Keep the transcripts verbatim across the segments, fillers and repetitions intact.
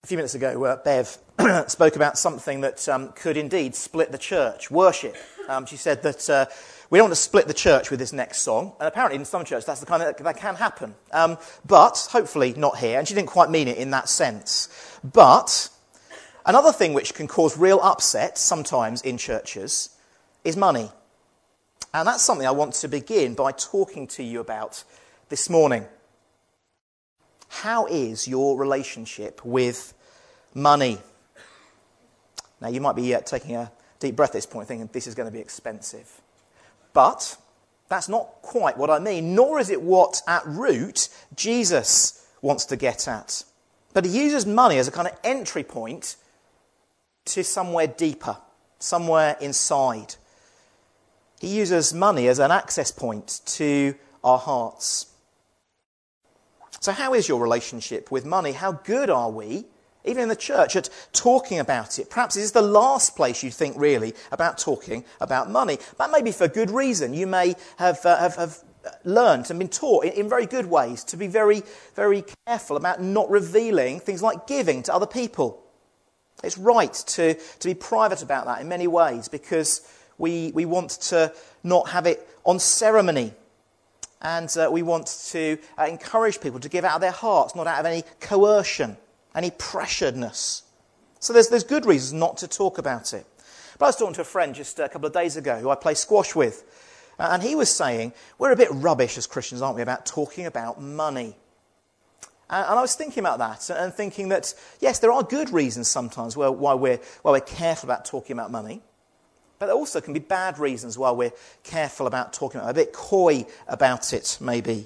few minutes ago, uh, Bev spoke about something that um, could indeed split the church, worship. Um, she said that uh, we don't want to split the church with this next song. And apparently in some churches that's the kind of that can happen. Um, but hopefully not here. And she didn't quite mean it in that sense. But another thing which can cause real upset sometimes in churches is money. And that's something I want to begin by talking to you about this morning. How is your relationship with money? Now, you might be uh, taking a deep breath at this point, thinking this is going to be expensive. But that's not quite what I mean, nor is it what, at root, Jesus wants to get at. But he uses money as a kind of entry point to somewhere deeper, somewhere inside. He uses money as an access point to our hearts. So how is your relationship with money? How good are we, even in the church, at talking about it? Perhaps this is the last place you think, really, about talking about money. That may be for good reason. You may have uh, have, have learned and been taught in, in very good ways to be very, very careful about not revealing things like giving to other people. It's right to, to be private about that in many ways because we, we want to not have it on ceremony. And uh, we want to uh, encourage people to give out of their hearts, not out of any coercion, any pressuredness. So there's there's good reasons not to talk about it. But I was talking to a friend just a couple of days ago who I play squash with. Uh, and he was saying, we're a bit rubbish as Christians, aren't we, about talking about money. And, and I was thinking about that and thinking that, yes, there are good reasons sometimes why, why, we're, why we're careful about talking about money. But there also can be bad reasons why we're careful about talking about it, a bit coy about it, maybe.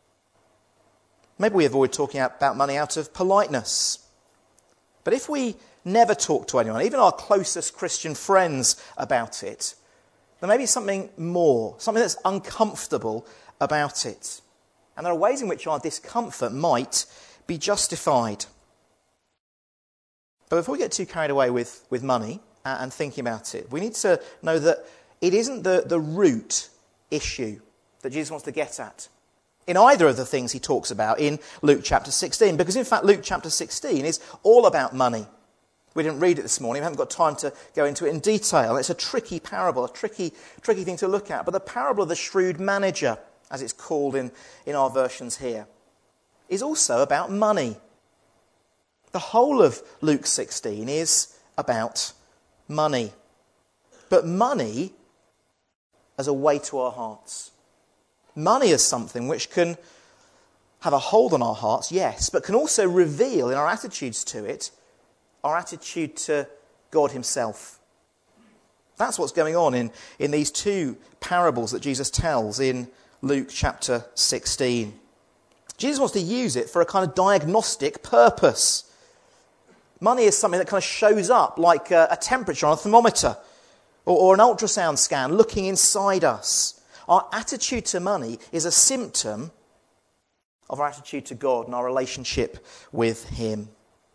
Maybe we avoid talking about money out of politeness. But if we never talk to anyone, even our closest Christian friends, about it, there may be something more, something that's uncomfortable about it. And there are ways in which our discomfort might be justified. But before we get too carried away with, with money, and thinking about it, we need to know that it isn't the, the root issue that Jesus wants to get at in either of the things he talks about in Luke chapter sixteen, because in fact Luke chapter sixteen is all about money. We didn't read it this morning, we haven't got time to go into it in detail. It's a tricky parable, a tricky, tricky thing to look at, but the parable of the shrewd manager, as it's called in, in our versions here, is also about money. The whole of Luke sixteen is about money. But money as a way to our hearts. Money is something which can have a hold on our hearts, yes, but can also reveal in our attitudes to it, our attitude to God himself. That's what's going on in, in these two parables that Jesus tells in Luke chapter sixteen. Jesus wants to use it for a kind of diagnostic purpose. Money is something that kind of shows up like a, a temperature on a thermometer or, or an ultrasound scan looking inside us. Our attitude to money is a symptom of our attitude to God and our relationship with him.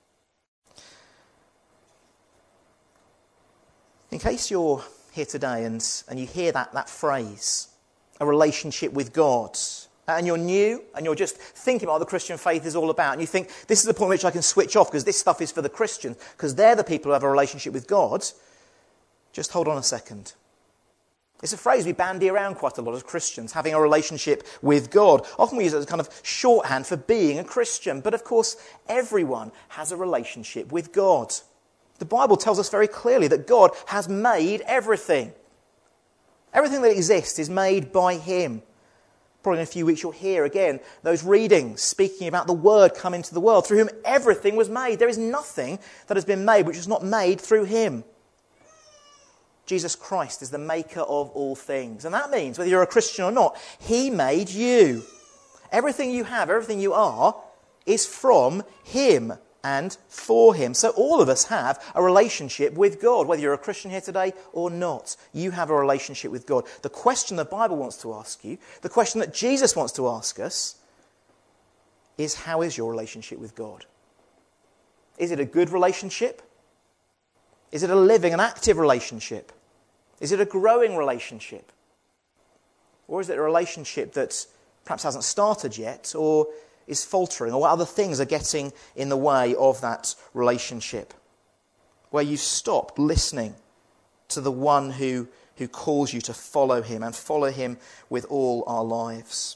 In case you're here today and, and you hear that, that phrase, a relationship with God, and you're new, and you're just thinking about what the Christian faith is all about, and you think, this is the point at which I can switch off, because this stuff is for the Christians, because they're the people who have a relationship with God, just hold on a second. It's a phrase we bandy around quite a lot as Christians, having a relationship with God. Often we use it as a kind of shorthand for being a Christian, but of course, everyone has a relationship with God. The Bible tells us very clearly that God has made everything. Everything that exists is made by him. Probably in a few weeks you'll hear again those readings speaking about the Word come into the world, through whom everything was made. There is nothing that has been made which was not made through him. Jesus Christ is the maker of all things. And that means, whether you're a Christian or not, he made you. Everything you have, everything you are, is from him and for him. So all of us have a relationship with God, whether you're a Christian here today or not. You have a relationship with God. The question the Bible wants to ask you, the question that Jesus wants to ask us, is how is your relationship with God? Is it a good relationship? Is it a living and active relationship? Is it a growing relationship? Or is it a relationship that perhaps hasn't started yet, or is faltering or what other things are getting in the way of that relationship. Where you stopped listening to the one who, who calls you to follow him and follow him with all our lives.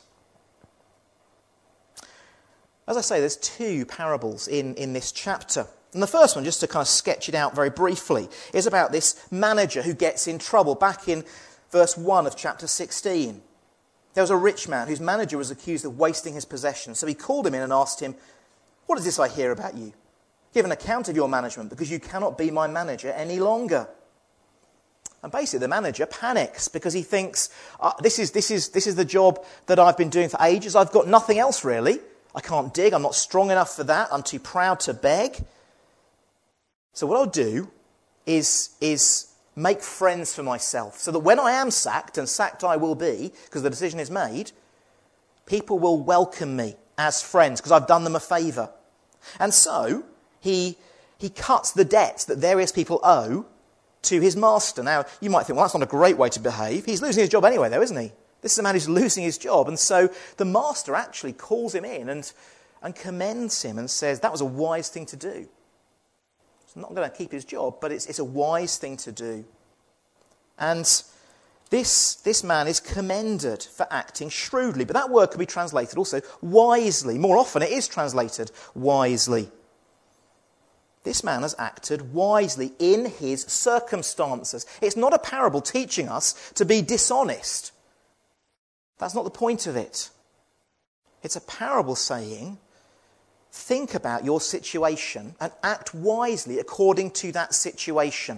As I say, there's two parables in, in this chapter. And the first one, just to kind of sketch it out very briefly, is about this manager who gets in trouble. Back in verse one of chapter sixteen, there was a rich man whose manager was accused of wasting his possessions. So he called him in and asked him, "What is this I hear about you? Give an account of your management, because you cannot be my manager any longer." And basically the manager panics because he thinks, uh, this is, this is, this is the job that I've been doing for ages. I've got nothing else really. I can't dig. I'm not strong enough for that. I'm too proud to beg. So what I'll do is, is make friends for myself, so that when I am sacked, and sacked I will be because the decision is made, people will welcome me as friends because I've done them a favour. And so he, he cuts the debts that various people owe to his master. Now, you might think, well, that's not a great way to behave. He's losing his job anyway, though, isn't he? This is a man who's losing his job. And so the master actually calls him in and, and commends him and says, that was a wise thing to do. He's not going to keep his job, but it's, it's a wise thing to do. And this, this man is commended for acting shrewdly. But that word could be translated also wisely. More often it is translated wisely. This man has acted wisely in his circumstances. It's not a parable teaching us to be dishonest. That's not the point of it. It's a parable saying, think about your situation and act wisely according to that situation.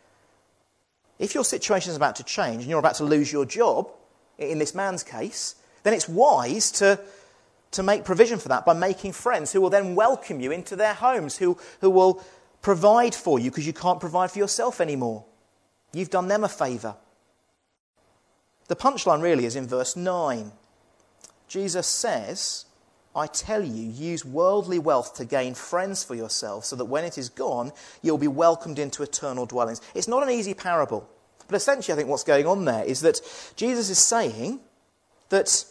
If your situation is about to change and you're about to lose your job, in this man's case, then it's wise to to make provision for that by making friends who will then welcome you into their homes, who, who will provide for you because you can't provide for yourself anymore. You've done them a favour. The punchline really is in verse nine. Jesus says, I tell you, use worldly wealth to gain friends for yourself, so that when it is gone, you'll be welcomed into eternal dwellings. It's not an easy parable, but essentially I think what's going on there is that Jesus is saying that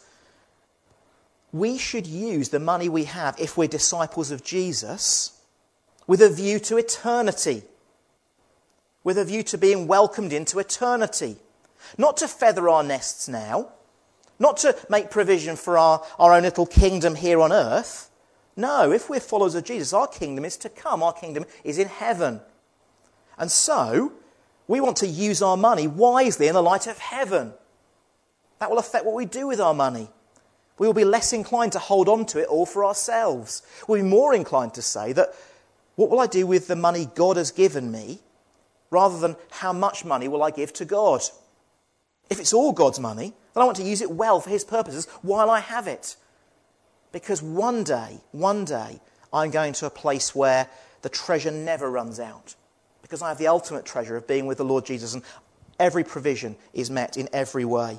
we should use the money we have, if we're disciples of Jesus, with a view to eternity. With a view to being welcomed into eternity. Not to feather our nests now. Not to make provision for our, our own little kingdom here on earth. No, if we're followers of Jesus, our kingdom is to come. Our kingdom is in heaven. And so, we want to use our money wisely in the light of heaven. That will affect what we do with our money. We will be less inclined to hold on to it all for ourselves. We'll be more inclined to say that, what will I do with the money God has given me, rather than how much money will I give to God? If it's all God's money, then I want to use it well for his purposes while I have it. Because one day, one day, I'm going to a place where the treasure never runs out. Because I have the ultimate treasure of being with the Lord Jesus, and every provision is met in every way.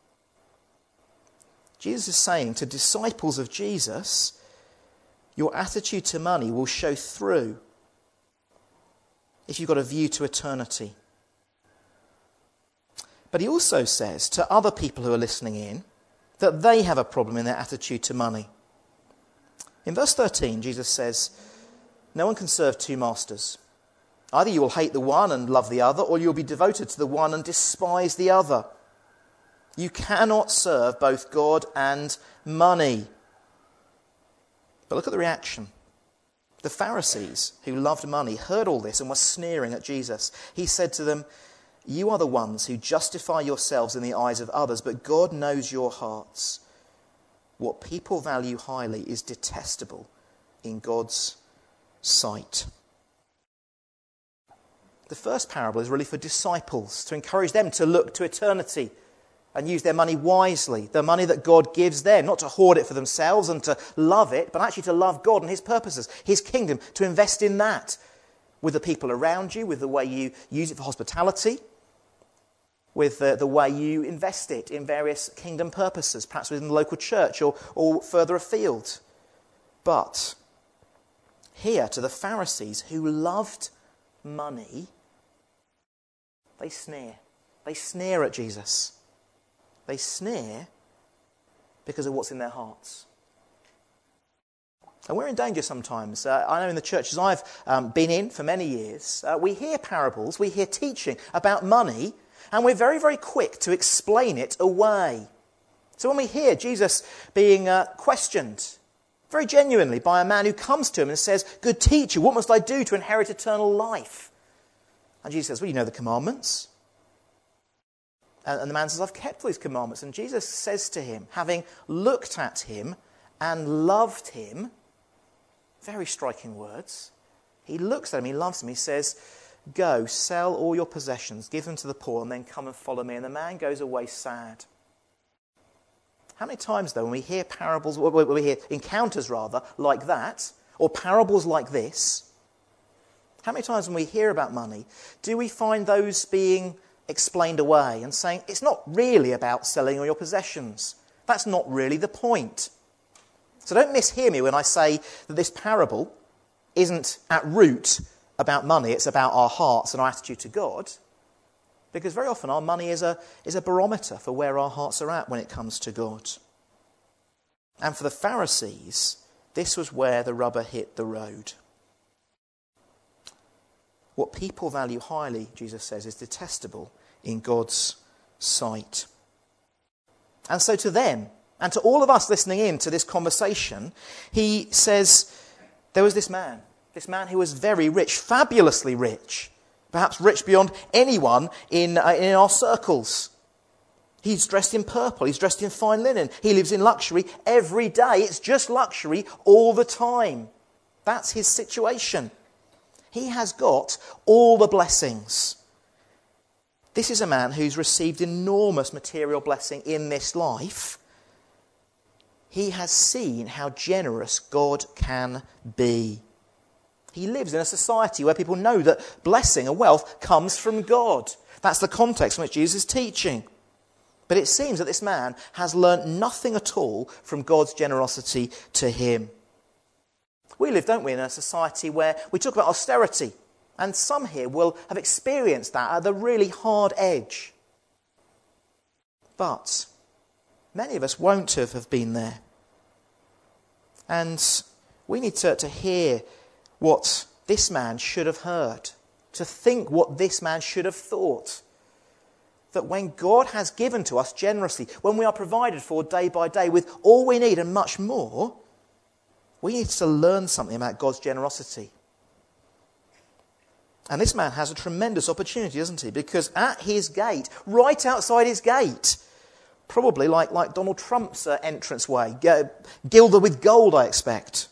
Jesus is saying to disciples of Jesus, your attitude to money will show through if you've got a view to eternity. But he also says to other people who are listening in that they have a problem in their attitude to money. In verse thirteen, Jesus says, no one can serve two masters. Either you will hate the one and love the other, or you'll be devoted to the one and despise the other. You cannot serve both God and money. But look at the reaction. The Pharisees, who loved money, heard all this and were sneering at Jesus. He said to them, you are the ones who justify yourselves in the eyes of others, but God knows your hearts. What people value highly is detestable in God's sight. The first parable is really for disciples, to encourage them to look to eternity and use their money wisely, the money that God gives them, not to hoard it for themselves and to love it, but actually to love God and his purposes, his kingdom, to invest in that with the people around you, with the way you use it for hospitality, with the, the way you invest it in various kingdom purposes, perhaps within the local church or, or further afield. But here, to the Pharisees who loved money, they sneer. They sneer at Jesus. They sneer because of what's in their hearts. And we're in danger sometimes. Uh, I know in the churches I've um, been in for many years, uh, we hear parables, we hear teaching about money, and we're very, very quick to explain it away. So when we hear Jesus being uh, questioned very genuinely by a man who comes to him and says, "Good teacher, what must I do to inherit eternal life?" And Jesus says, "Well, you know the commandments." And, and the man says, "I've kept all these commandments." And Jesus says to him, having looked at him and loved him, very striking words. He looks at him, he loves him, he says, "Go, sell all your possessions, give them to the poor, and then come and follow me." And the man goes away sad. How many times, though, when we hear parables, when we hear encounters, rather, like that, or parables like this, how many times when we hear about money, do we find those being explained away and saying, it's not really about selling all your possessions. That's not really the point. So don't mishear me when I say that this parable isn't at root about money, it's about our hearts and our attitude to God. Because very often our money is a, is a barometer for where our hearts are at when it comes to God. And for the Pharisees, this was where the rubber hit the road. What people value highly, Jesus says, is detestable in God's sight. And so to them, and to all of us listening in to this conversation, he says, there was this man, this man who was very rich, fabulously rich, perhaps rich beyond anyone in, uh, in our circles. He's dressed in purple, he's dressed in fine linen, he lives in luxury every day. It's just luxury all the time. That's his situation. He has got all the blessings. This is a man who's received enormous material blessing in this life. He has seen how generous God can be. He lives in a society where people know that blessing and wealth comes from God. That's the context in which Jesus is teaching. But it seems that this man has learnt nothing at all from God's generosity to him. We live, don't we, in a society where we talk about austerity. And some here will have experienced that at the really hard edge. But many of us won't have, have been there. And we need to, to hear what this man should have heard, to think what this man should have thought. That when God has given to us generously, when we are provided for day by day with all we need and much more, we need to learn something about God's generosity. And this man has a tremendous opportunity, doesn't he? Because at his gate, right outside his gate, probably like, like Donald Trump's uh, entranceway, uh, gilded with gold, I expect.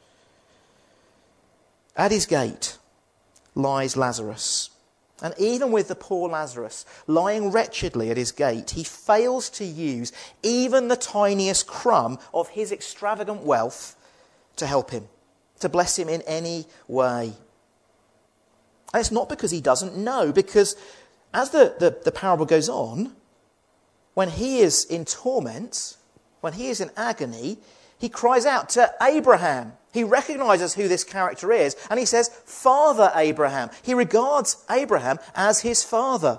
At his gate lies Lazarus. And even with the poor Lazarus lying wretchedly at his gate, he fails to use even the tiniest crumb of his extravagant wealth to help him, to bless him in any way. And it's not because he doesn't know, because as the, the, the parable goes on, when he is in torment, when he is in agony, he cries out to Abraham. He recognises who this character is, and he says, "Father Abraham." He regards Abraham as his father.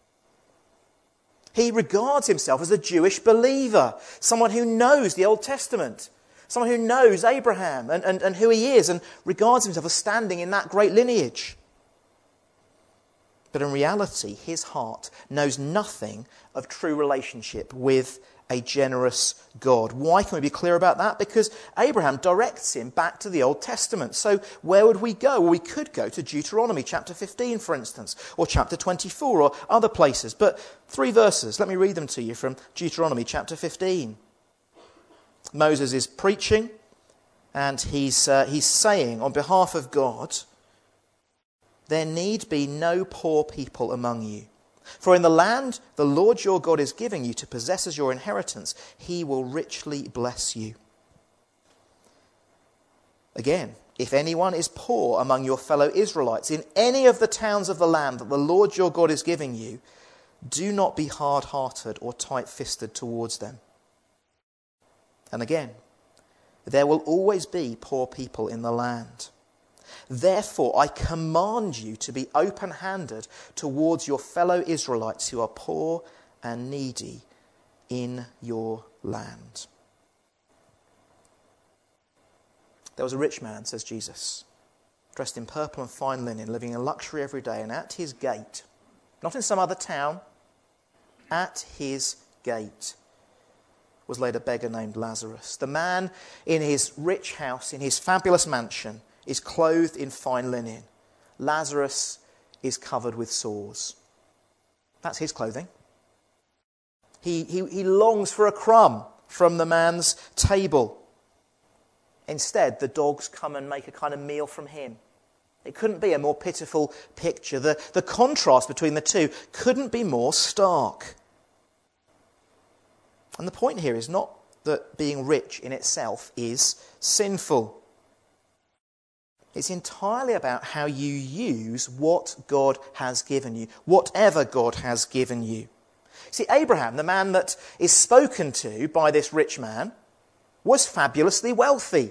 He regards himself as a Jewish believer, someone who knows the Old Testament, someone who knows Abraham and, and, and who he is, and regards himself as standing in that great lineage. But in reality, his heart knows nothing of true relationship with a generous God. Why can we be clear about that? Because Abraham directs him back to the Old Testament. So where would we go? Well, we could go to Deuteronomy chapter fifteen, for instance, or chapter twenty-four, or other places. But three verses, let me read them to you from Deuteronomy chapter fifteen. Moses is preaching, and he's, uh, he's saying on behalf of God, "There need be no poor people among you. For in the land the Lord your God is giving you to possess as your inheritance, he will richly bless you." Again, "If anyone is poor among your fellow Israelites in any of the towns of the land that the Lord your God is giving you, do not be hard-hearted or tight-fisted towards them." And again, "There will always be poor people in the land. Therefore, I command you to be open-handed towards your fellow Israelites who are poor and needy in your land." There was a rich man, says Jesus, dressed in purple and fine linen, living in luxury every day, and at his gate, not in some other town, at his gate was laid a beggar named Lazarus. The man in his rich house, in his fabulous mansion, is clothed in fine linen. Lazarus is covered with sores. That's his clothing. He, he, he longs for a crumb from the man's table. Instead, the dogs come and make a kind of meal from him. It couldn't be a more pitiful picture. The, the contrast between the two couldn't be more stark. And the point here is not that being rich in itself is sinful. It's entirely about how you use what God has given you, whatever God has given you. See, Abraham, the man that is spoken to by this rich man, was fabulously wealthy.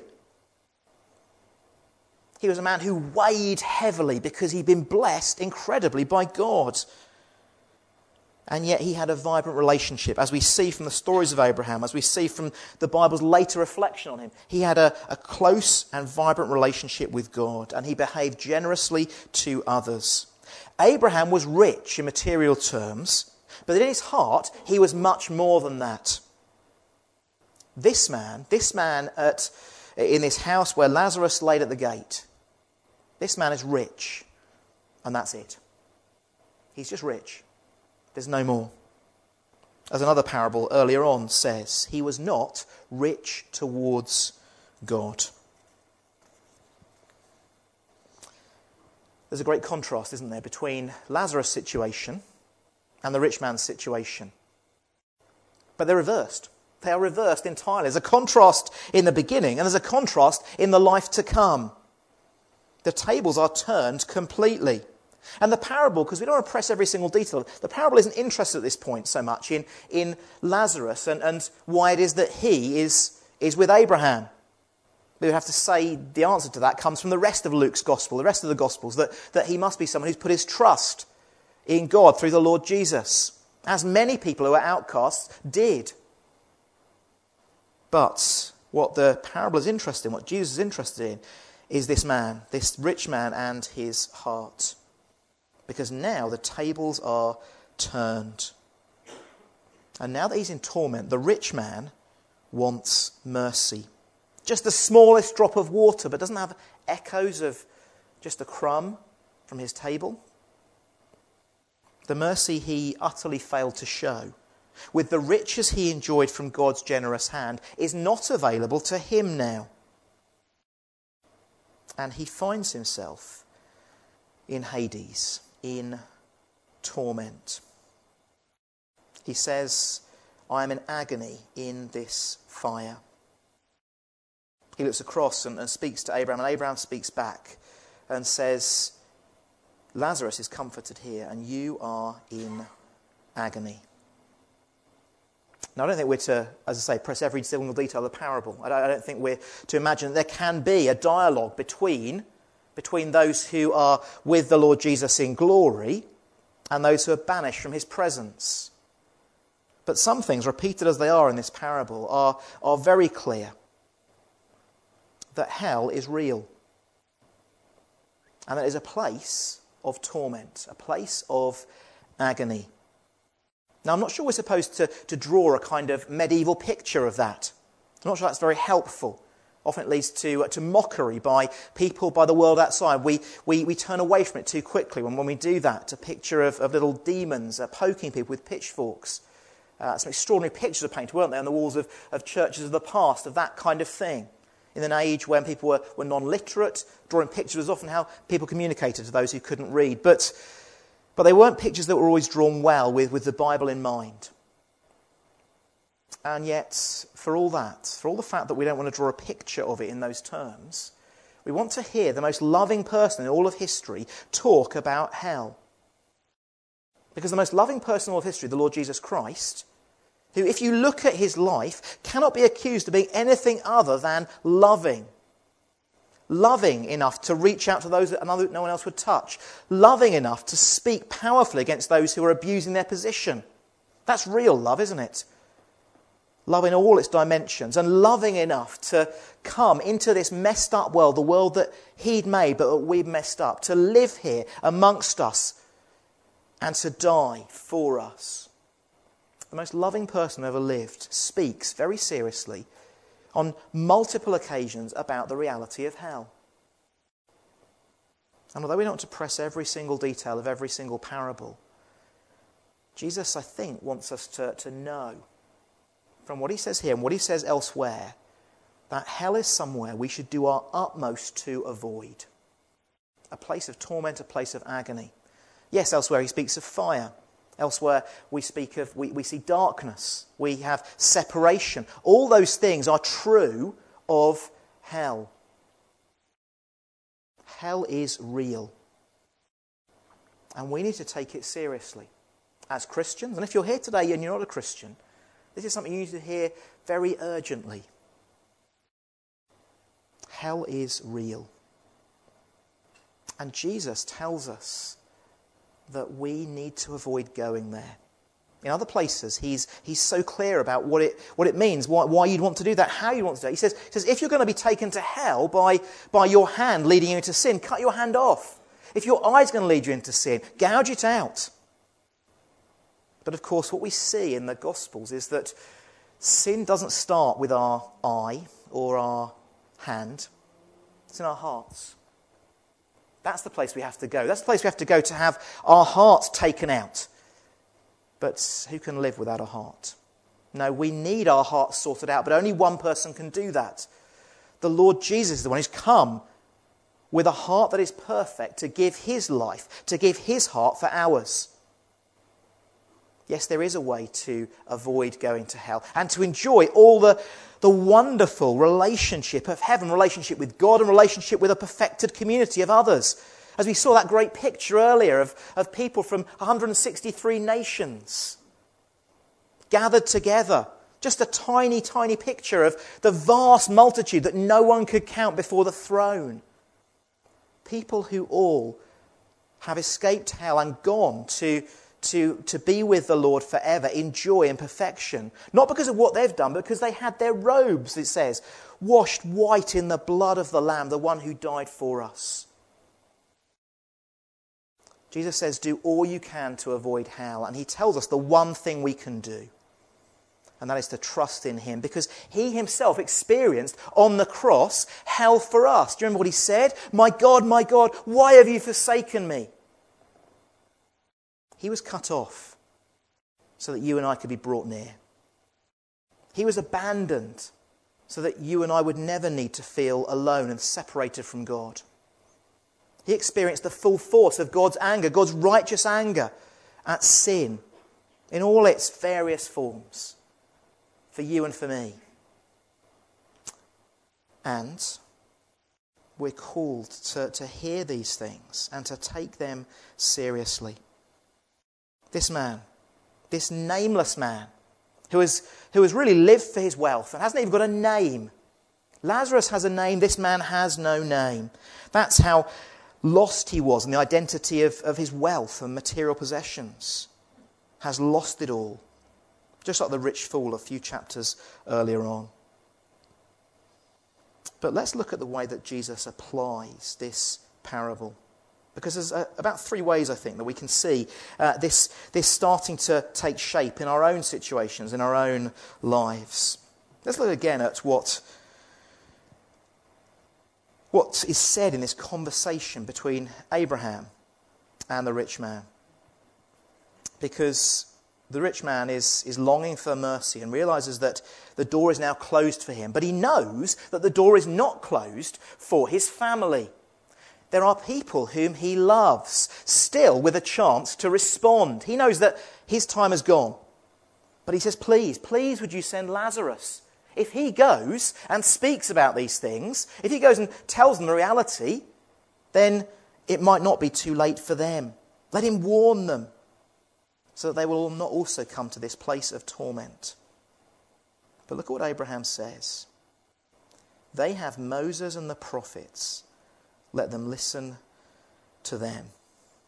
He was a man who weighed heavily because he'd been blessed incredibly by God. And yet he had a vibrant relationship, as we see from the stories of Abraham, as we see from the Bible's later reflection on him. He had a, a close and vibrant relationship with God, and he behaved generously to others. Abraham was rich in material terms, but in his heart, he was much more than that. This man, this man at, in this house where Lazarus laid at the gate, this man is rich, and that's it. He's just rich. There's no more. As another parable earlier on says, he was not rich towards God. There's a great contrast, isn't there, between Lazarus' situation and the rich man's situation. But they're reversed. They are reversed entirely. There's a contrast in the beginning, and there's a contrast in the life to come. The tables are turned completely. And the parable, because we don't want to press every single detail, the parable isn't interested at this point so much in, in Lazarus and, and why it is that he is, is with Abraham. We would have to say the answer to that comes from the rest of Luke's gospel, the rest of the gospels, that, that he must be someone who's put his trust in God through the Lord Jesus, as many people who are outcasts did. But what the parable is interested in, what Jesus is interested in, is this man, this rich man and his heart. Because now the tables are turned. And now that he's in torment, the rich man wants mercy. Just the smallest drop of water, but doesn't have echoes of just a crumb from his table. The mercy he utterly failed to show, with the riches he enjoyed from God's generous hand, is not available to him now. And he finds himself in Hades, in torment. He says, I am in agony in this fire. He looks across and, and speaks to Abraham, and Abraham speaks back and says, Lazarus is comforted here, and you are in agony. Now, I don't think we're to, as I say, press every single detail of the parable. I don't, I don't think we're to imagine that there can be a dialogue between, between those who are with the Lord Jesus in glory and those who are banished from his presence. But some things, repeated as they are in this parable, are, are very clear. That hell is real. And that it is a place of torment, a place of agony. Now, I'm not sure we're supposed to, to draw a kind of medieval picture of that. I'm not sure that's very helpful. Often it leads to, uh, to mockery by people, by the world outside. We we, we turn away from it too quickly when, when we do that. A picture of, of little demons uh, poking people with pitchforks. Uh, some extraordinary pictures are painted, weren't they, on the walls of, of churches of the past, of that kind of thing. In an age when people were, were non-literate, drawing pictures was often how people communicated to those who couldn't read. But, but they weren't pictures that were always drawn well with, with the Bible in mind. And yet, for all that, for all the fact that we don't want to draw a picture of it in those terms, we want to hear the most loving person in all of history talk about hell. Because the most loving person in all of history, the Lord Jesus Christ, who, if you look at his life, cannot be accused of being anything other than loving. Loving enough to reach out to those that no one else would touch. Loving enough to speak powerfully against those who are abusing their position. That's real love, isn't it? Love in all its dimensions, and loving enough to come into this messed up world, the world that he'd made but that we'd messed up, to live here amongst us and to die for us. The most loving person who ever lived speaks very seriously on multiple occasions about the reality of hell. And although we don't want to press every single detail of every single parable, Jesus, I think, wants us to, to know from what he says here and what he says elsewhere, that hell is somewhere we should do our utmost to avoid. A place of torment, a place of agony. Yes, elsewhere he speaks of fire. Elsewhere we speak of, we, we see darkness. We have separation. All those things are true of hell. Hell is real. And we need to take it seriously. As Christians, and if you're here today and you're not a Christian, this is something you need to hear very urgently. Hell is real. And Jesus tells us that we need to avoid going there. In other places, he's he's so clear about what it what it means, why, why you'd want to do that, how you want to do it. He says, he says, if you're going to be taken to hell by, by your hand leading you into sin, cut your hand off. If your eye's going to lead you into sin, gouge it out. But of course, what we see in the Gospels is that sin doesn't start with our eye or our hand. It's in our hearts. That's the place we have to go. That's the place we have to go to have our hearts taken out. But who can live without a heart? No, we need our hearts sorted out, but only one person can do that. The Lord Jesus is the one who's come with a heart that is perfect to give his life, to give his heart for ours. Yes, there is a way to avoid going to hell and to enjoy all the, the wonderful relationship of heaven, relationship with God and relationship with a perfected community of others. As we saw that great picture earlier of, of people from one hundred sixty-three nations gathered together. Just a tiny, tiny picture of the vast multitude that no one could count before the throne. People who all have escaped hell and gone to To, to be with the Lord forever in joy and perfection. Not because of what they've done, but because they had their robes, it says, washed white in the blood of the Lamb, the one who died for us. Jesus says, do all you can to avoid hell. And he tells us the one thing we can do. And that is to trust in him. Because he himself experienced on the cross hell for us. Do you remember what he said? My God, my God, why have you forsaken me? He was cut off so that you and I could be brought near. He was abandoned so that you and I would never need to feel alone and separated from God. He experienced the full force of God's anger, God's righteous anger at sin in all its various forms for you and for me. And we're called to, to hear these things and to take them seriously. This man, this nameless man, who has, who has really lived for his wealth and hasn't even got a name. Lazarus has a name, this man has no name. That's how lost he was in the identity of, of his wealth and material possessions. Has lost it all. Just like the rich fool a few chapters earlier on. But let's look at the way that Jesus applies this parable. Because there's uh, about three ways, I think, that we can see uh, this, this starting to take shape in our own situations, in our own lives. Let's look again at what, what is said in this conversation between Abraham and the rich man. Because the rich man is, is longing for mercy and realizes that the door is now closed for him. But he knows that the door is not closed for his family. There are people whom he loves, still with a chance to respond. He knows that his time has gone. But he says, please, please would you send Lazarus? If he goes and speaks about these things, if he goes and tells them the reality, then it might not be too late for them. Let him warn them so that they will not also come to this place of torment. But look at what Abraham says. They have Moses and the prophets. Let them listen to them.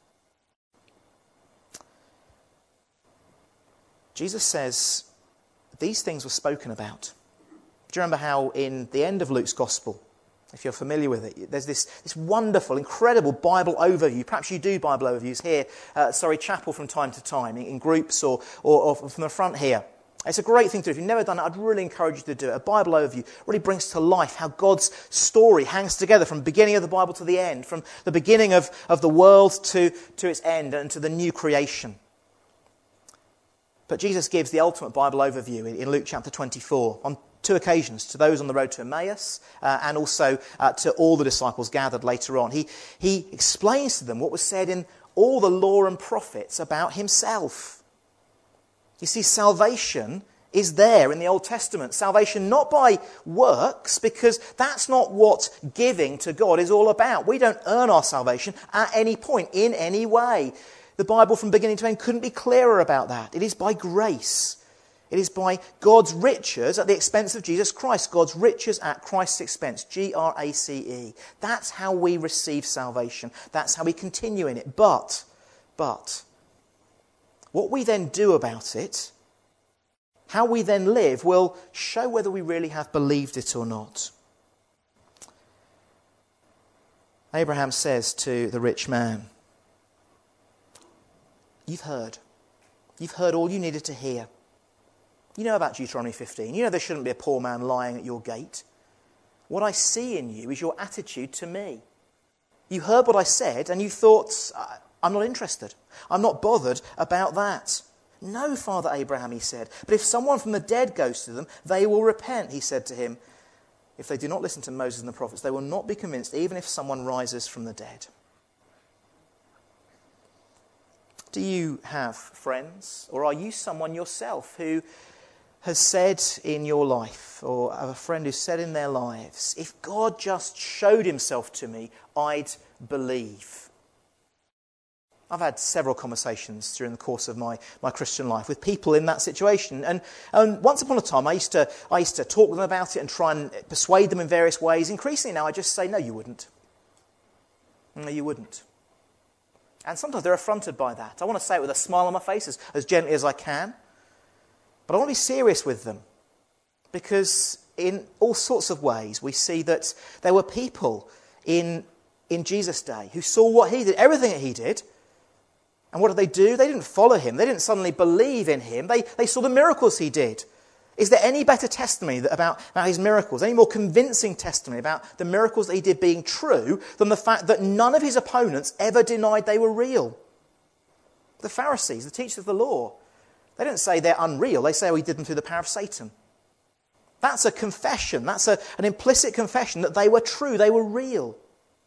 Jesus says these things were spoken about. Do you remember how in the end of Luke's Gospel, if you're familiar with it, there's this, this wonderful, incredible Bible overview. Perhaps you do Bible overviews here at Surrey Chapel from time to time, in, in groups or, or, or from the front here. It's a great thing to do. If you've never done it, I'd really encourage you to do it. A Bible overview really brings to life how God's story hangs together from the beginning of the Bible to the end, from the beginning of, of the world to, to its end and to the new creation. But Jesus gives the ultimate Bible overview in, in Luke chapter twenty-four on two occasions, to those on the road to Emmaus uh, and also uh, to all the disciples gathered later on. He, he explains to them what was said in all the law and prophets about himself. You see, salvation is there in the Old Testament. Salvation not by works, because that's not what giving to God is all about. We don't earn our salvation at any point, in any way. The Bible from beginning to end couldn't be clearer about that. It is by grace. It is by God's riches at the expense of Jesus Christ. God's riches at Christ's expense. G R A C E. That's how we receive salvation. That's how we continue in it. But, but, what we then do about it, how we then live, will show whether we really have believed it or not. Abraham says to the rich man, you've heard. You've heard all you needed to hear. You know about Deuteronomy fifteen. You know there shouldn't be a poor man lying at your gate. What I see in you is your attitude to me. You heard what I said and you thought, I'm not interested. I'm not bothered about that. No, Father Abraham, he said. But if someone from the dead goes to them, they will repent, he said to him. If they do not listen to Moses and the prophets, they will not be convinced, even if someone rises from the dead. Do you have friends, or are you someone yourself who has said in your life, or have a friend who said in their lives, if God just showed himself to me, I'd believe? I've had several conversations during the course of my, my Christian life with people in that situation. And, and once upon a time, I used to I used to talk to them about it and try and persuade them in various ways. Increasingly now, I just say, no, you wouldn't. No, you wouldn't. And sometimes they're affronted by that. I want to say it with a smile on my face, as, as gently as I can. But I want to be serious with them. Because in all sorts of ways, we see that there were people in, in Jesus' day who saw what he did, everything that he did. And what did they do? They didn't follow him. They didn't suddenly believe in him. They, they saw the miracles he did. Is there any better testimony about, about his miracles, any more convincing testimony about the miracles that he did being true than the fact that none of his opponents ever denied they were real? The Pharisees, the teachers of the law, they didn't say they're unreal. They say, oh, he did them through the power of Satan. That's a confession. That's a, an implicit confession that they were true. They were real.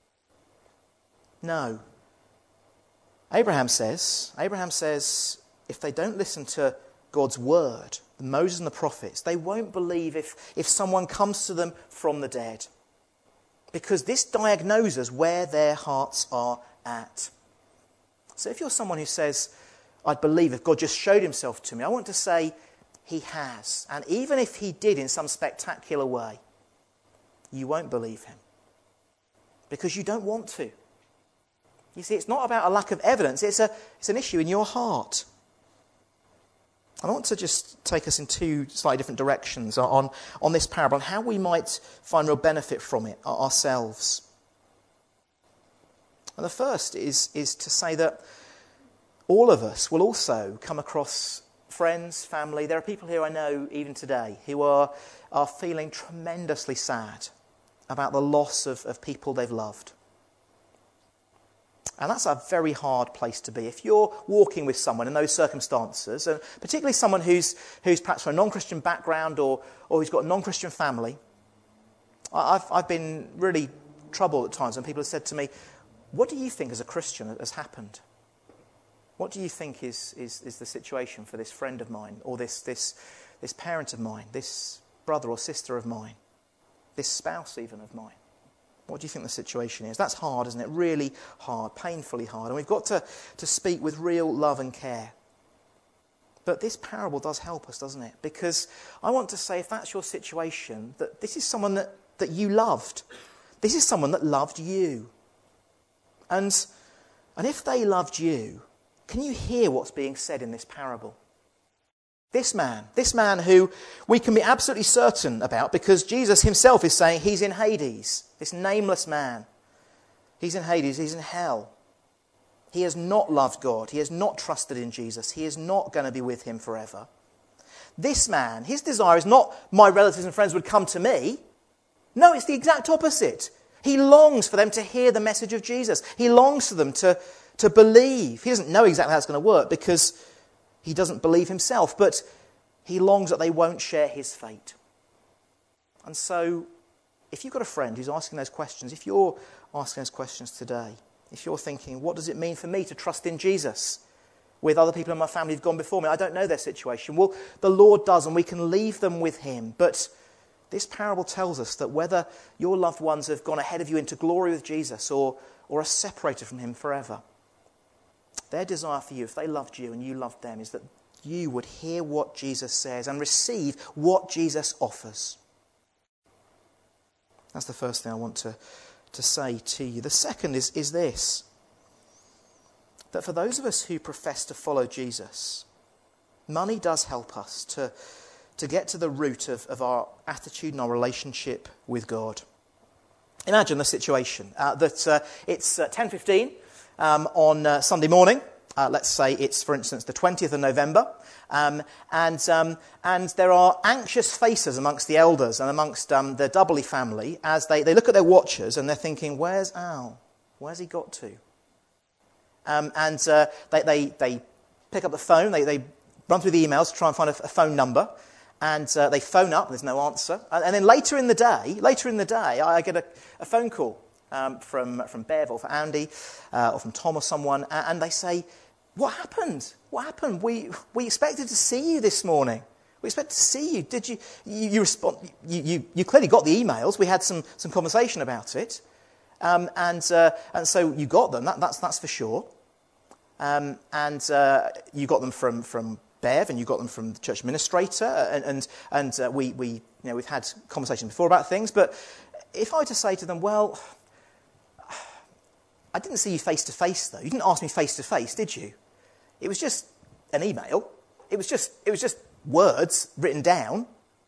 No. Abraham says, Abraham says, if they don't listen to God's word, Moses and the prophets, they won't believe if, if someone comes to them from the dead. Because this diagnoses where their hearts are at. So if you're someone who says, I'd believe if God just showed himself to me, I want to say he has. And even if he did in some spectacular way, you won't believe him. Because you don't want to. You see, it's not about a lack of evidence. It's a it's an issue in your heart. I want to just take us in two slightly different directions on, on this parable and how we might find real benefit from it ourselves. And the first is, is to say that all of us will also come across friends, family. There are people here I know even today who are, are feeling tremendously sad about the loss of, of people they've loved. And that's a very hard place to be. If you're walking with someone in those circumstances, and particularly someone who's who's perhaps from a non-Christian background or, or who's got a non-Christian family, I've, I've been really troubled at times when people have said to me, what do you think as a Christian has happened? What do you think is, is, is the situation for this friend of mine, or this, this, this parent of mine, this brother or sister of mine, this spouse even of mine? What do you think the situation is? That's hard, isn't it? Really hard, painfully hard. And we've got to, to speak with real love and care. But this parable does help us, doesn't it? Because I want to say, if that's your situation, that this is someone that, that you loved. This is someone that loved you. And, and if they loved you, can you hear what's being said in this parable? This man, this man who we can be absolutely certain about because Jesus himself is saying he's in Hades. This nameless man. He's in Hades, he's in hell. He has not loved God. He has not trusted in Jesus. He is not going to be with him forever. This man, his desire is not my relatives and friends would come to me. No, it's the exact opposite. He longs for them to hear the message of Jesus. He longs for them to, to believe. He doesn't know exactly how it's going to work because he doesn't believe himself, but he longs that they won't share his fate. And so, if you've got a friend who's asking those questions, if you're asking those questions today, if you're thinking, what does it mean for me to trust in Jesus with other people in my family who've gone before me? I don't know their situation. Well, the Lord does, and we can leave them with him. But this parable tells us that whether your loved ones have gone ahead of you into glory with Jesus or, or are separated from him forever, their desire for you, if they loved you and you loved them, is that you would hear what Jesus says and receive what Jesus offers. That's the first thing I want to, to say to you. The second is, is this, that for those of us who profess to follow Jesus, money does help us to, to get to the root of, of our attitude and our relationship with God. Imagine the situation uh, that uh, it's uh, ten fifteen um, on uh, Sunday morning. Uh, let's say it's, for instance, the twentieth of November, um, and um, and there are anxious faces amongst the elders and amongst um, the Doubly family as they, they look at their watches and they're thinking, where's Al? Where's he got to? Um, and uh, they, they they pick up the phone, they, they run through the emails to try and find a, a phone number, and uh, they phone up, there's no answer. And, and then later in the day, later in the day, I get a, a phone call um, from, from Bev or from Andy uh, or from Tom or someone, and, and they say, what happened? What happened? We we expected to see you this morning. We expected to see you. Did you you, you respond? You, you you clearly got the emails. We had some, some conversation about it, um, and uh, and so you got them. That, that's that's for sure. Um, and uh, you got them from, from Bev, and you got them from the church administrator, and and and uh, we we you know we've had conversations before about things. But if I were to say to them, well, I didn't see you face to face though. You didn't ask me face to face, did you? It was just an email. It was just it was just words written down.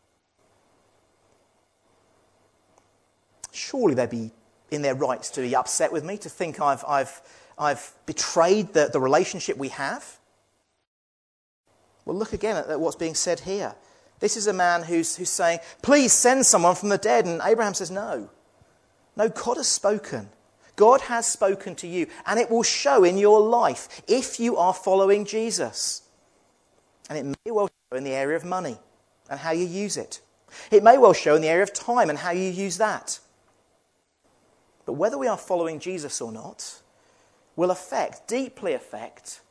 Surely they'd be in their rights to be upset with me, to think I've I've I've betrayed the, the relationship we have. Well, look again at, at what's being said here. This is a man who's who's saying, please send someone from the dead. And Abraham says, no. No, God has spoken. God has spoken to you, and it will show in your life if you are following Jesus. And it may well show in the area of money and how you use it. It may well show in the area of time and how you use that. But whether we are following Jesus or not will affect, deeply affect,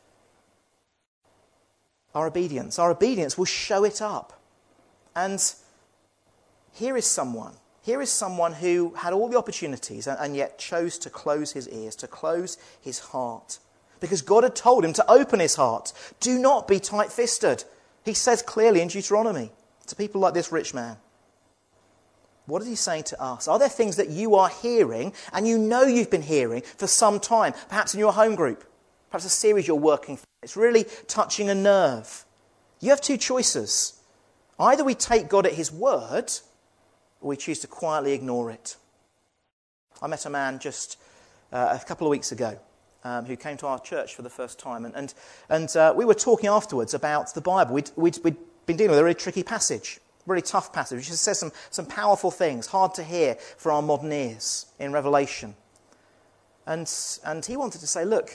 our obedience. Our obedience will show it up. And here is someone Here is someone who had all the opportunities and, and yet chose to close his ears, to close his heart. Because God had told him to open his heart. Do not be tight-fisted. He says clearly in Deuteronomy to people like this rich man. What is he saying to us? Are there things that you are hearing and you know you've been hearing for some time? Perhaps in your home group. Perhaps a series you're working through. It's really touching a nerve. You have two choices. Either we take God at his word, or we choose to quietly ignore it. I met a man just uh, a couple of weeks ago um, who came to our church for the first time, and and, and uh, we were talking afterwards about the Bible. We'd, we'd, we'd been dealing with a really tricky passage, really tough passage, which says some, some powerful things, hard to hear for our modern ears in Revelation. And, and he wanted to say, look,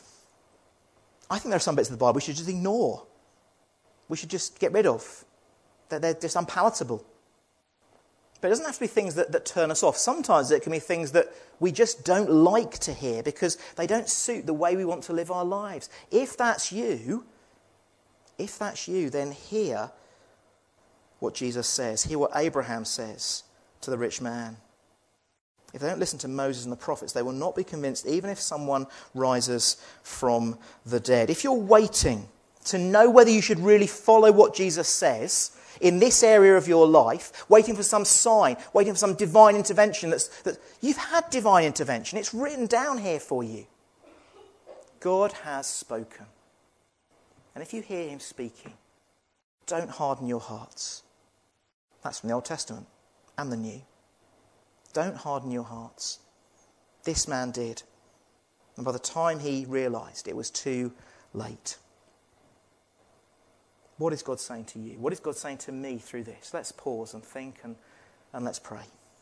I think there are some bits of the Bible we should just ignore. We should just get rid of. They're, they're just unpalatable. But it doesn't have to be things that, that turn us off. Sometimes it can be things that we just don't like to hear because they don't suit the way we want to live our lives. If that's you, if that's you, then hear what Jesus says. Hear what Abraham says to the rich man. If they don't listen to Moses and the prophets, they will not be convinced even if someone rises from the dead. If you're waiting to know whether you should really follow what Jesus says in this area of your life, waiting for some sign, waiting for some divine intervention, that's, that you've had divine intervention. It's written down here for you. God has spoken. And if you hear him speaking, Don't harden your hearts. That's from the Old Testament and the New. Don't harden your hearts. This man did. And by the time he realised, it was too late. What is God saying to you? What is God saying to me through this? Let's pause and think and, and let's pray.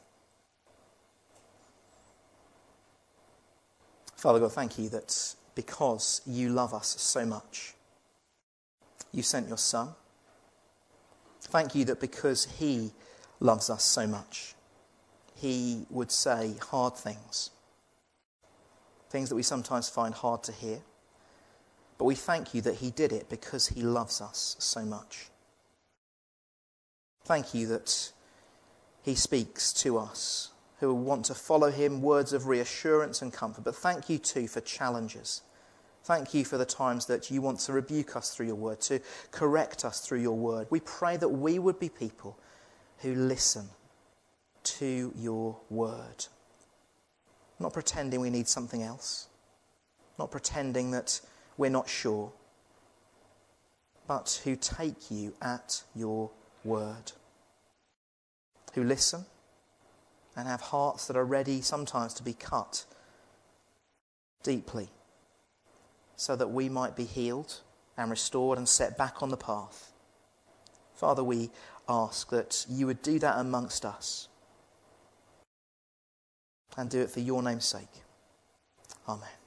Father God, thank you that because you love us so much, you sent your Son. Thank you that because he loves us so much, he would say hard things. Things that we sometimes find hard to hear. But we thank you that he did it because he loves us so much. Thank you that he speaks to us who want to follow him, words of reassurance and comfort. But thank you too for challenges. Thank you for the times that you want to rebuke us through your word, to correct us through your word. We pray that we would be people who listen to your word. Not pretending we need something else. Not pretending that we're not sure. But who take you at your word. Who listen and have hearts that are ready sometimes to be cut deeply so that we might be healed and restored and set back on the path. Father, we ask that you would do that amongst us and do it for your name's sake. Amen.